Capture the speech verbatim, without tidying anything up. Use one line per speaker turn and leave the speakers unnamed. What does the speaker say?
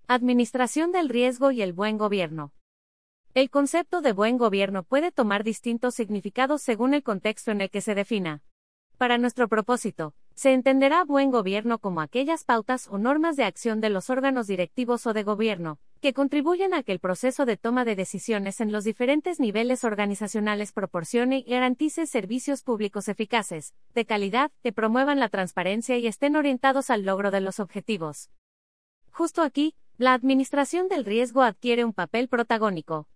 Administración del riesgo y el buen gobierno. El concepto de buen gobierno puede tomar distintos significados según el contexto en el que se defina. Para nuestro propósito, se entenderá buen gobierno como aquellas pautas o normas de acción de los órganos directivos o de gobierno, que contribuyen a que el proceso de toma de decisiones en los diferentes niveles organizacionales proporcione y garantice servicios públicos eficaces, de calidad, que promuevan la transparencia y estén orientados al logro de los objetivos. Justo aquí, la administración del riesgo adquiere un papel protagónico.